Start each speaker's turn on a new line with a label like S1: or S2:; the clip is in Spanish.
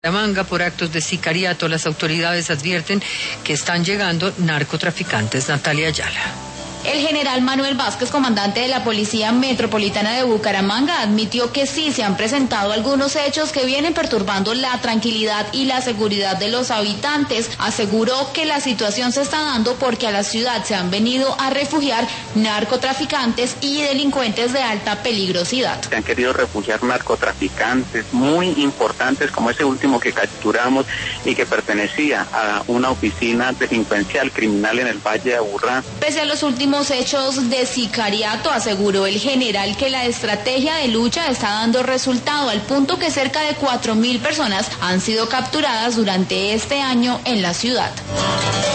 S1: Manga por actos de sicariato. Las autoridades advierten que están llegando narcotraficantes. Natalia Ayala.
S2: El general Manuel Vázquez, comandante de la Policía Metropolitana de Bucaramanga, admitió que sí se han presentado algunos hechos que vienen perturbando la tranquilidad y la seguridad de los habitantes. Aseguró que la situación se está dando porque a la ciudad se han venido a refugiar narcotraficantes y delincuentes de alta peligrosidad.
S3: Se han querido refugiar narcotraficantes muy importantes, como ese último que capturamos y que pertenecía a una oficina delincuencial criminal en el Valle de Aburrá.
S2: Pese a los últimos hechos de sicariato, aseguró el general que la estrategia de lucha está dando resultado, al punto que cerca de 4.000 personas han sido capturadas durante este año en la ciudad.